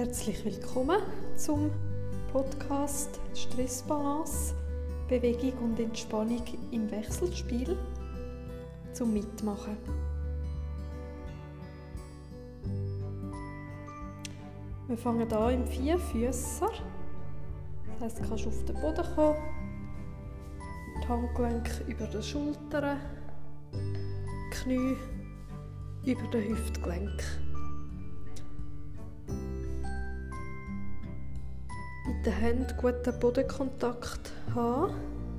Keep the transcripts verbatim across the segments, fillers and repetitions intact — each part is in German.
Herzlich willkommen zum Podcast Stressbalance, Bewegung und Entspannung im Wechselspiel zum Mitmachen. Wir fangen an im Vierfüsser. Das heisst, du kannst auf den Boden kommen, die Handgelenke über den Schultern, die Knie über den Hüftgelenk. Mit den Händen guten Bodenkontakt haben.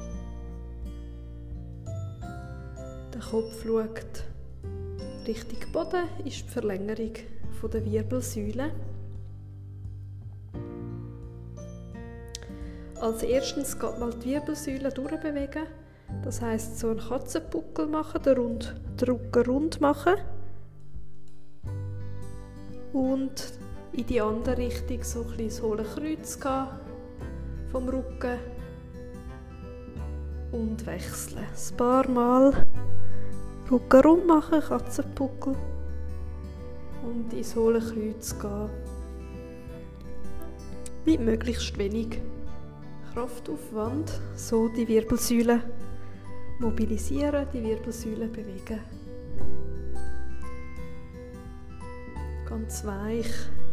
Der Kopf schaut Richtung Boden, ist die Verlängerung der Wirbelsäule. Als erstes geht mal die Wirbelsäule durchbewegen. Das heisst, so einen Katzenbuckel machen, den, rund, den Rücken rund machen. Und in die andere Richtung so ein bisschen ins hohle Kreuz gehen vom Rücken und wechseln. Ein paar Mal Rücken rund machen, Katzenbuckel und ins hohle Kreuz gehen. Mit möglichst wenig Kraftaufwand, so die Wirbelsäule mobilisieren, die Wirbelsäule bewegen. Ganz weich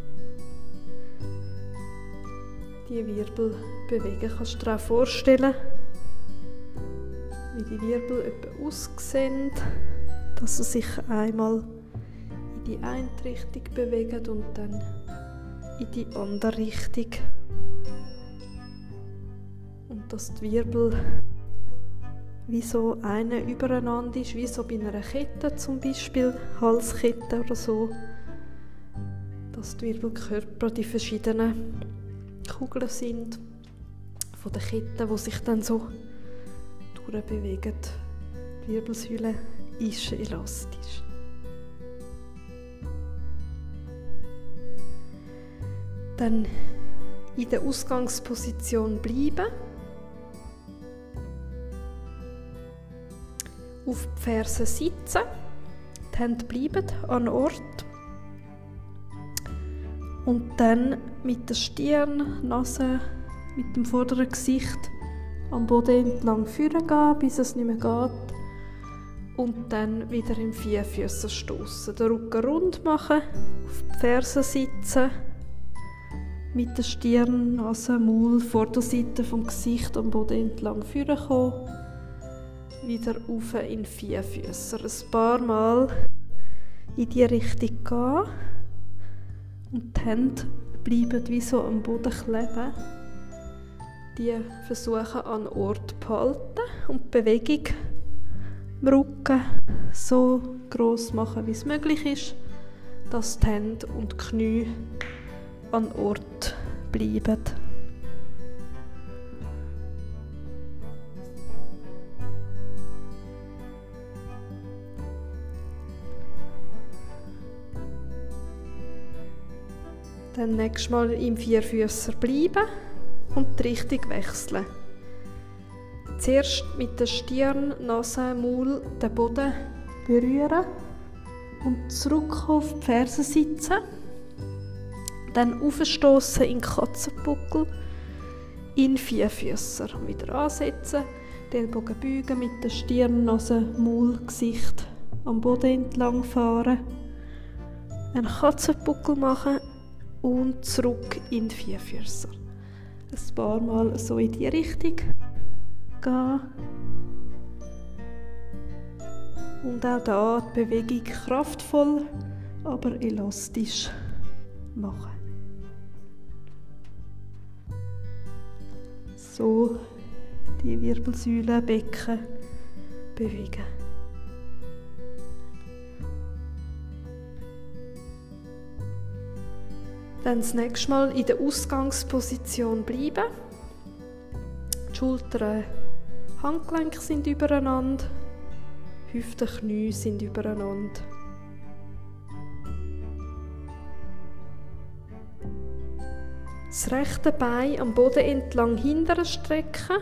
die Wirbel bewegen. Kannst du dir auch vorstellen, wie die Wirbel etwa aussehen, dass sie sich einmal in die eine Richtung bewegen und dann in die andere Richtung. Und dass die Wirbel wie so eine übereinander ist, wie so bei einer Kette zum Beispiel, Halskette oder so, dass die Wirbelkörper die verschiedenen Kugeln sind von den Ketten, die sich dann so durchbewegen. Die Wirbelsäule ist elastisch. Dann in der Ausgangsposition bleiben. Auf die Fersen sitzen. Die Hände bleiben an Ort. Und dann mit der Stirn, Nase, mit dem vorderen Gesicht am Boden entlang führen gehen, bis es nicht mehr geht. Und dann wieder im Vierfüsser stoßen. Den Rücken rund machen, auf die Fersen sitzen, mit der Stirn, Nase, Maul, Vorderseite vom Gesicht am Boden entlang führen kommen. Wieder rauf in Vierfüsser. Ein paar Mal in die Richtung gehen. Und die Hände bleiben wie so am Boden kleben. Die versuchen an Ort zu behalten und die Bewegung im Rücken so gross machen, wie es möglich ist, dass die Hände und die Knie an Ort bleiben. Dann nächstes Mal im Vierfüsser bleiben und die Richtung wechseln. Zuerst mit der Stirn, Nase, Maul den Boden berühren und zurück auf die Fersen sitzen. Dann aufstoßen in den Katzenbuckel, in Vierfüsser. Wieder ansetzen, die Ellbogen beugen, mit der Stirn, Nase, Maul, Gesicht am Boden entlang fahren. Einen Katzenbuckel machen und zurück in die Vierfüsser. Ein paar Mal so in die Richtung gehen. Und auch da die Bewegung kraftvoll, aber elastisch machen. So die Wirbelsäule, Becken bewegen. Dann das nächste Mal in der Ausgangsposition bleiben. Die Schultern, Handgelenke sind übereinander, Hüften, Knie sind übereinander. Das rechte Bein am Boden entlang hinten strecken.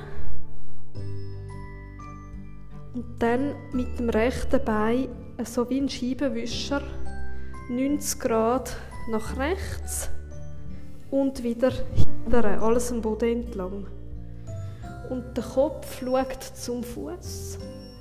Und dann mit dem rechten Bein so wie ein Scheibenwischer neunzig Grad nach rechts und wieder hinterher, alles am Boden entlang. Und der Kopf schaut zum Fuß.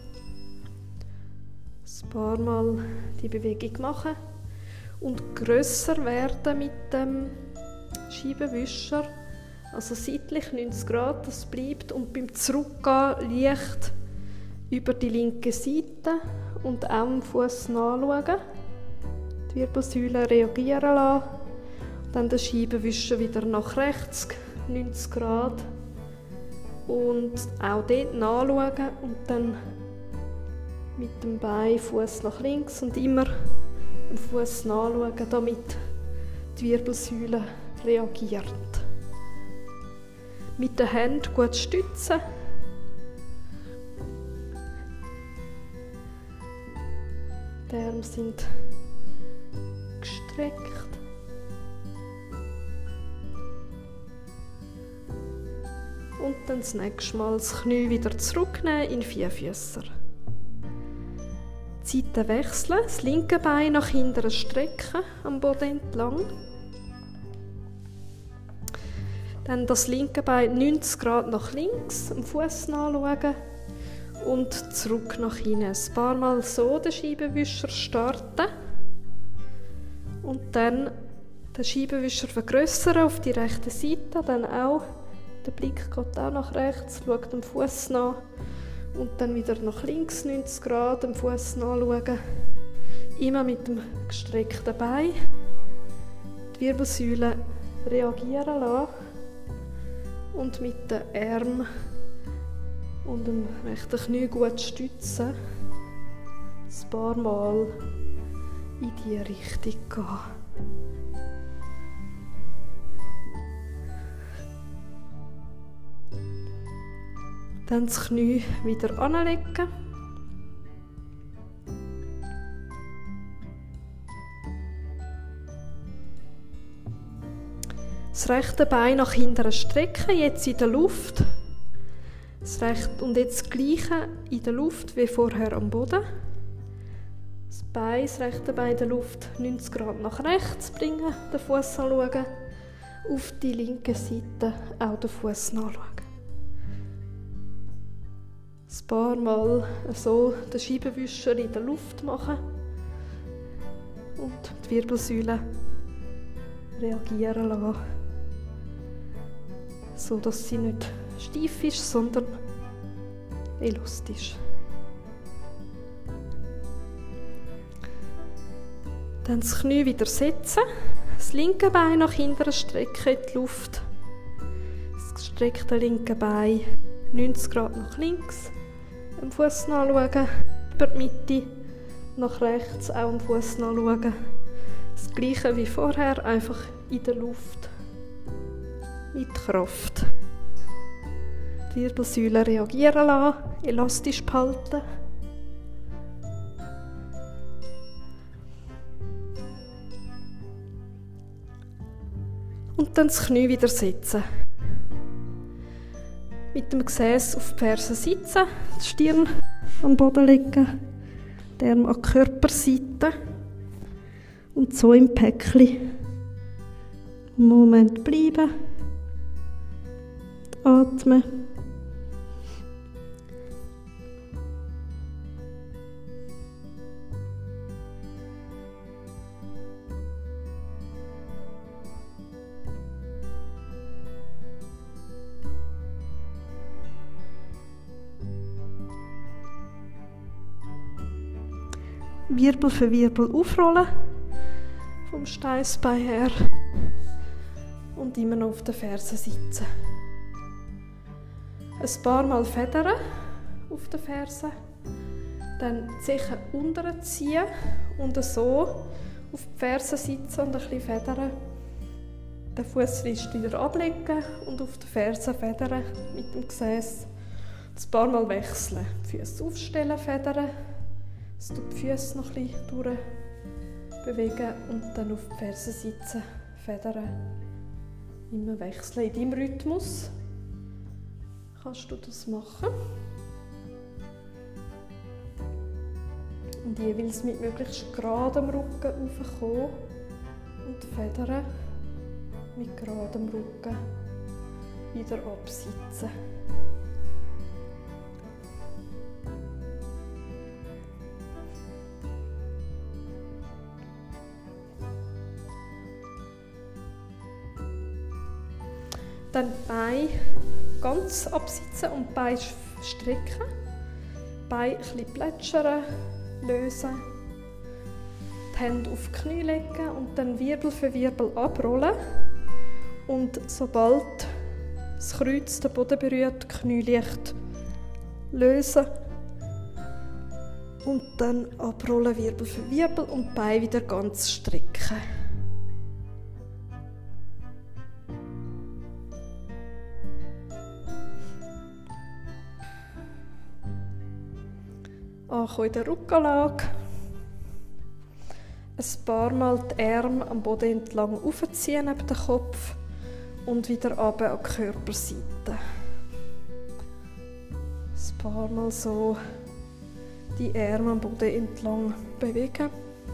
Ein paar Mal die Bewegung machen und grösser werden mit dem Scheibenwischer. Also seitlich neunzig Grad, das bleibt. Und beim Zurückgehen leicht über die linke Seite und auch am Fuß nachschauen. Die Wirbelsäule reagieren lassen. Dann den Scheibenwischer wieder nach rechts, neunzig Grad. Und auch dort nachschauen und dann mit dem Bein Fuß nach links und immer am Fuß nachschauen, damit die Wirbelsäule reagiert. Mit den Händen gut stützen. Die Arme sind gestreckt. Und dann das nächste Mal das Knie wieder zurücknehmen in Vierfüßer. Die Seite wechseln, das linke Bein nach hinten strecken, am Boden entlang. Dann das linke Bein neunzig Grad nach links, am Fuß nachschauen und zurück nach hinten. Ein paar Mal so den Scheibenwischer starten und dann den Scheibenwischer vergrößern auf die rechte Seite, dann auch. Der Blick geht auch nach rechts, schaut am Fuß nach und dann wieder nach links neunzig Grad am Fuß nachschauen. Immer mit dem gestreckten Bein. Die Wirbelsäule reagieren lassen und mit den Armen und dem rechten Knie gut stützen. Ein paar Mal in diese Richtung gehen. Dann das Knie wieder anlegen. Das rechte Bein nach hinten strecken, jetzt in der Luft. Das rechte, und jetzt das Gleiche in der Luft wie vorher am Boden. Das Bein, das rechte Bein in der Luft neunzig Grad nach rechts bringen, den Fuß anschauen. Auf die linke Seite auch den Fuß nachschauen. Ein paar Mal so den Scheibenwischer in der Luft machen und die Wirbelsäule reagieren lassen, so dass sie nicht steif ist, sondern elastisch. Dann das Knie wieder setzen, das linke Bein nach hinten strecken in die Luft, das gestreckte linke Bein neunzig Grad nach links. Am Fuß nachschauen, über die Mitte, nach rechts, auch am Fuß nachschauen. Das Gleiche wie vorher, einfach in der Luft, mit Kraft. Die Wirbelsäule reagieren lassen, elastisch behalten. Und dann das Knie wieder setzen. Mit dem Gesäß auf die Ferse sitzen, die Stirn am Boden legen, die Arme an die Körperseite und so im Päckchen. Einen Moment bleiben, atmen. Wirbel für Wirbel aufrollen, vom Steißbein her und immer noch auf den Fersen sitzen. Ein paar Mal federn auf den Fersen, dann die Zechen unten ziehen und so auf die Fersen sitzen und ein bisschen federn. Den Fußrist wieder ablegen und auf den Fersen federn mit dem Gesäß. Ein paar Mal wechseln, die Füße aufstellen, federn. Dass du die Füße noch ein bisschen durchbewegen und dann auf die Fersen sitzen, federn. Immer wechseln. In deinem Rhythmus kannst du das machen. Und jeweils mit möglichst geradem Rücken raufkommen und federn. mit geradem Rücken wieder absitzen. Dann die Beine ganz absitzen und die Beine strecken. Die Beine ein bisschen plätschern, lösen. Die Hände auf die Knie legen und dann Wirbel für Wirbel abrollen. Und sobald das Kreuz den Boden berührt, die Knie leicht lösen. Und dann abrollen, Wirbel für Wirbel und die Beine wieder ganz strecken. Ankommen in der Rückenlage. Ein paar Mal die Arme am Boden entlang aufziehen neben den Kopf und wieder runter an die Körperseite. Ein paar Mal so die Arme am Boden entlang bewegen.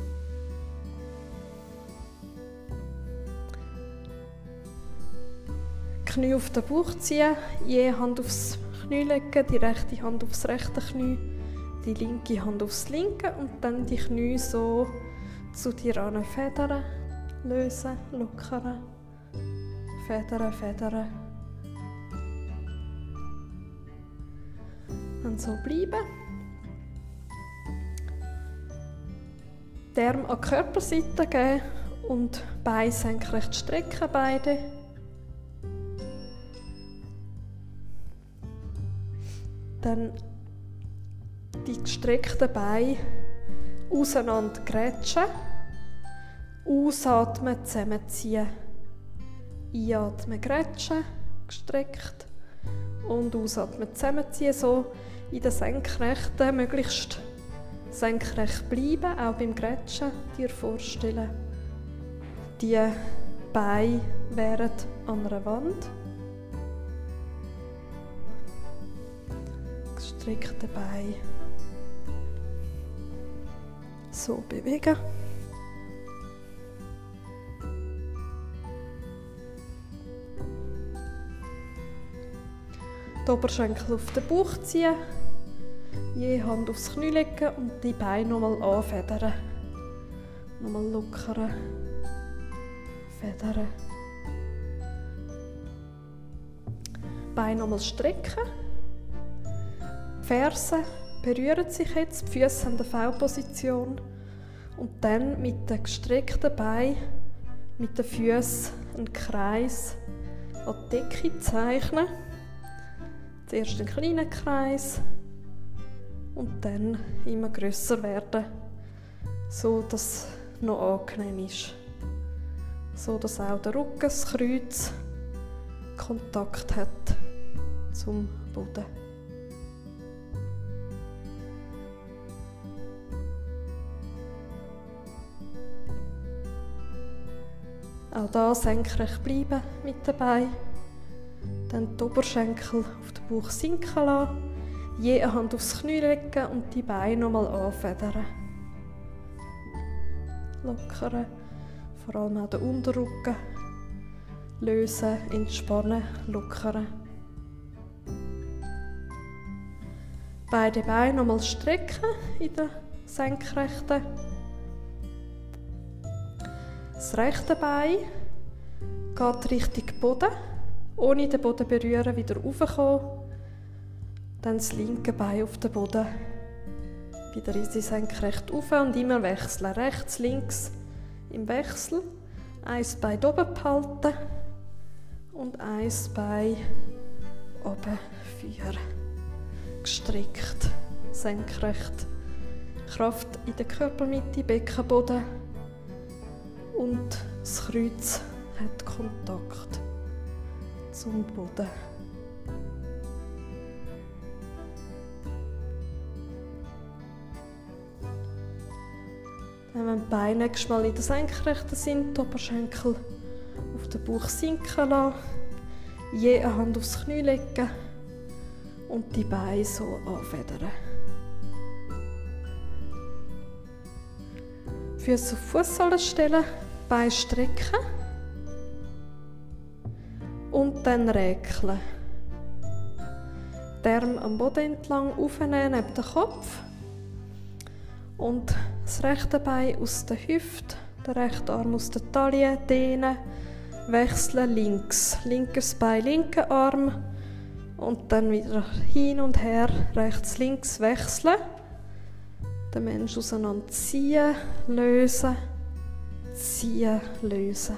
Knie auf den Bauch ziehen, je Hand aufs Knie legen, die rechte Hand aufs rechte Knie, die linke Hand aufs linke und dann die Knie so zu dir an federn, lösen, lockern, federn, federn. Und so bleiben. Die Arme an die Körperseite geben und Beine senkrecht strecken, beide. Dann die gestreckten Beine auseinander grätschen, ausatmen, zusammenziehen, einatmen, grätschen, gestreckt und ausatmen, zusammenziehen, so in der Senkrechten, möglichst senkrecht bleiben, auch beim Grätschen, dir vorstellen, die Beine wären an einer Wand, gestreckte Beine. So bewegen. Die Oberschenkel auf den Bauch ziehen, je Hand aufs Knie legen und die Beine nochmal anfedern. Nochmal lockern, federn. Beine nochmal strecken. Die Fersen berühren sich jetzt, die Füße haben eine V-Position und dann mit den gestreckten Beinen, mit den Füßen einen Kreis an die Decke zeichnen. Zuerst einen kleinen Kreis und dann immer grösser werden, so dass es noch angenehm ist. So dass auch der Rücken, das Kreuz Kontakt hat zum Boden. Auch hier senkrecht bleiben mit dabei. Dann die Oberschenkel auf den Bauch sinken lassen. Je eine Hand aufs Knie legen und die Beine nochmal anfedern. Lockern, vor allem auch den Unterrücken. Lösen, entspannen, lockern. Beide Beine nochmal strecken in der Senkrechten. Das rechte Bein geht Richtung Boden, ohne den Boden berühren, wieder raufkommen. Dann das linke Bein auf den Boden, wieder easy senkrecht rauf und immer wechseln. Rechts, links im Wechsel. Ein Bein oben behalten und ein Bein oben führen. Gestreckt, senkrecht. Kraft in der Körpermitte, Beckenboden. Und das Kreuz hat Kontakt zum Boden. Dann, wenn die Beine nächstes Mal in der Senkrechten sind, die Oberschenkel auf den Bauch sinken lassen, je eine Hand aufs Knie legen und die Beine so anfedern. Füße auf Fußsohlen stellen, Beine strecken. Und dann räkeln. Die Arme am Boden entlang aufnehmen, neben den Kopf. Und das rechte Bein aus der Hüfte, der rechte Arm aus der Taille dehnen. Wechseln links. Linkes Bein, linker Arm. Und dann wieder hin und her, rechts, links wechseln. Den Menschen auseinanderziehen, lösen, ziehen, lösen.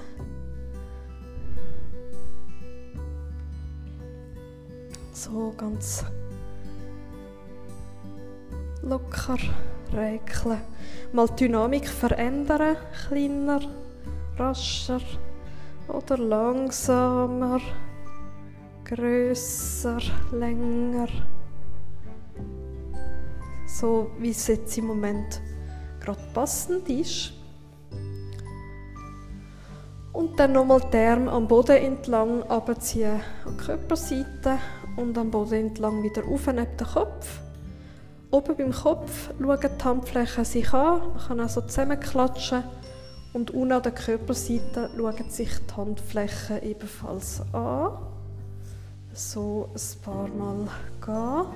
So ganz locker räkeln. Mal die Dynamik verändern, kleiner, rascher oder langsamer, grösser, länger. So wie es jetzt im Moment gerade passend ist. Und dann nochmal die Arme am Boden entlang runterziehen an die Körperseite und am Boden entlang wieder auf neben den Kopf. Oben beim Kopf schauen die Handflächen sich an, man kann auch so zusammenklatschen. Und unten an der Körperseite schauen sich die Handflächen ebenfalls an. So ein paar Mal gehen.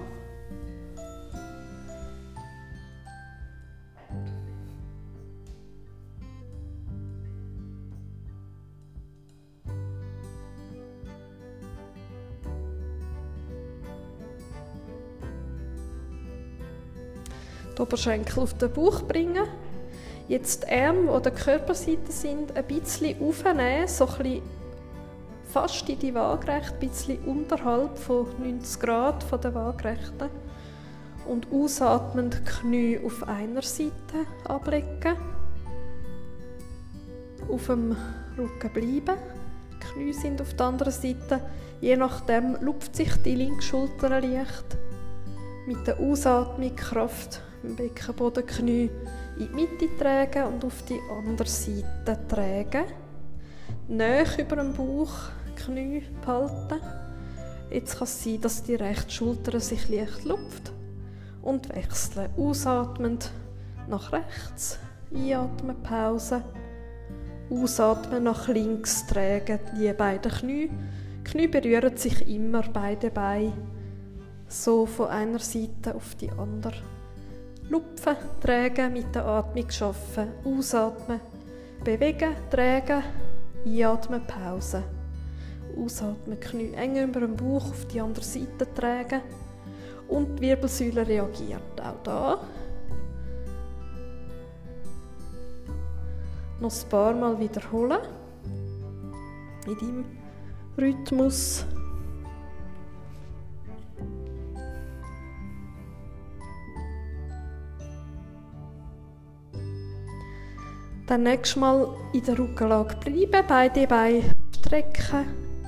Die Oberschenkel auf den Bauch bringen. Jetzt die Arme, die an der Körperseite sind, ein bisschen aufnehmen, so ein bisschen fast in die Waagrechte, ein bisschen unterhalb von neunzig Grad von der Waagrechten. Und ausatmend die Knie auf einer Seite ablegen. Auf dem Rücken bleiben. Die Knie sind auf der anderen Seite. Je nachdem lupft sich die linke Schulter leicht. Mit der Ausatmung Kraft im Beckenboden, Knie in die Mitte tragen und auf die andere Seite tragen. Näher über dem Bauch, Knie behalten. Jetzt kann es sein, dass die rechte Schulter sich leicht lupft. Und wechseln. Ausatmend nach rechts. Einatmen, Pause. Ausatmen nach links, tragen die beiden Knie. Die Knie berühren sich immer, beide Beine. So von einer Seite auf die andere. Lupfen, tragen, mit der Atmung schaffen. Ausatmen, bewegen, tragen, einatmen, Pause. Ausatmen, Knie eng über den Bauch auf die andere Seite tragen. Und die Wirbelsäule reagiert auch da. Noch ein paar Mal wiederholen. In deinem Rhythmus. Dann nächstes Mal in der Rückenlage bleiben, beide Beine strecken.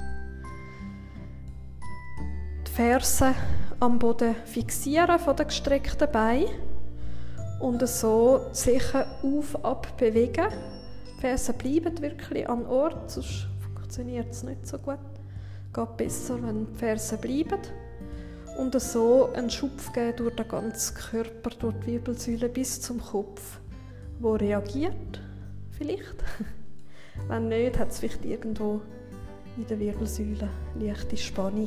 Die Fersen am Boden fixieren von den gestreckten Beinen. Und so sicher auf, ab bewegen. Die Fersen bleiben wirklich am Ort, sonst funktioniert es nicht so gut. Es geht besser, wenn die Fersen bleiben. Und so einen Schubf geben durch den ganzen Körper, durch die Wirbelsäule bis zum Kopf, wo reagiert. Vielleicht. Wenn nicht, hat es vielleicht irgendwo in der Wirbelsäule leichte Spannung.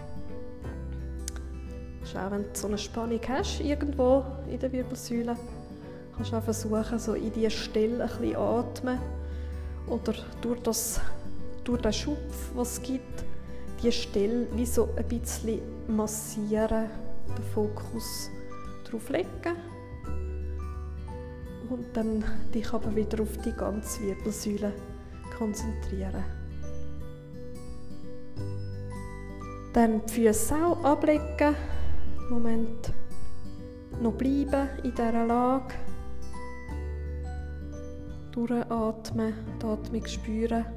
Auch wenn du so eine Spannung hast, irgendwo in der Wirbelsäule, kannst du auch versuchen, so in diese Stelle ein bisschen atmen. Oder durch, das, durch den Schupf, den es gibt, diese Stelle wie so ein bisschen massieren, den Fokus darauf legen. Und dann dich aber wieder auf die ganze Wirbelsäule konzentrieren. Dann die Füße auch ablegen. Moment noch bleiben in dieser Lage. Durchatmen, die Atmung spüren.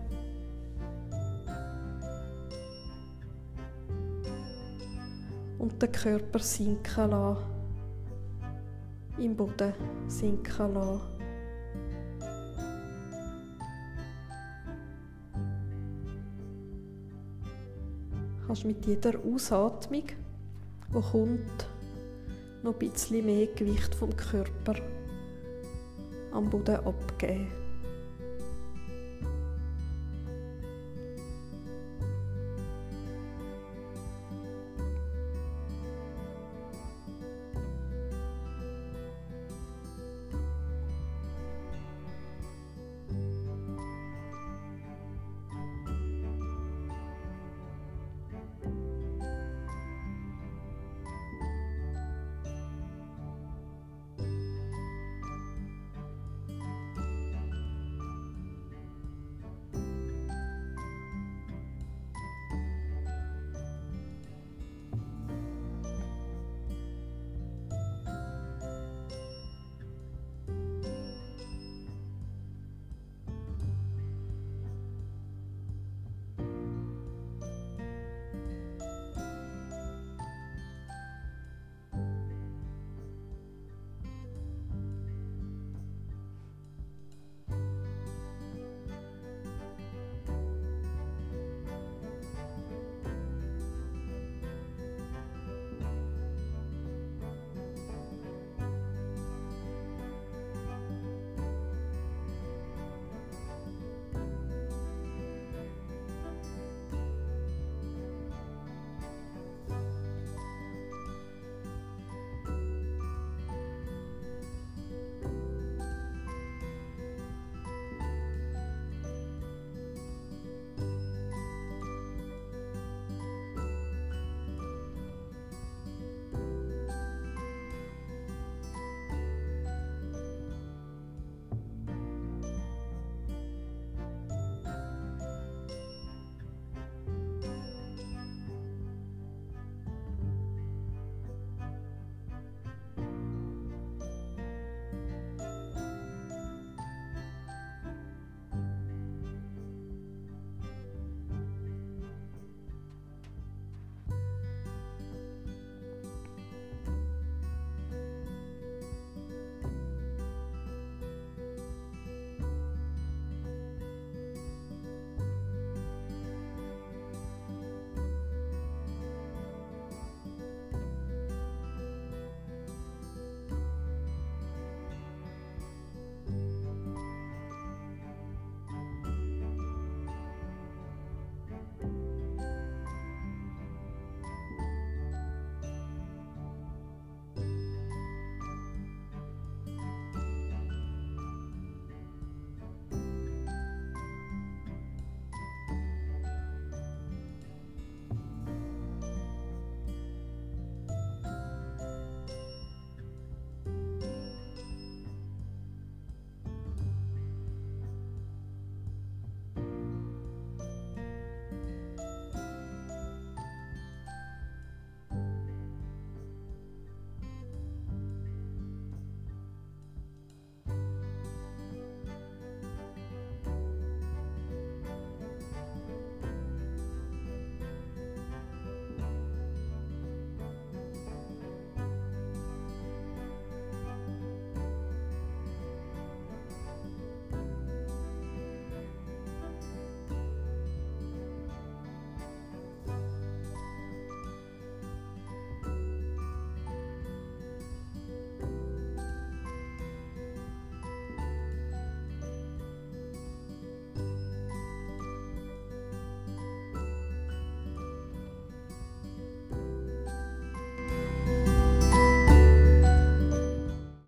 Und den Körper sinken lassen. Im Boden sinken lassen. Du kannst mit jeder Ausatmung, die kommt, noch ein bisschen mehr Gewicht vom Körper am Boden abgeben.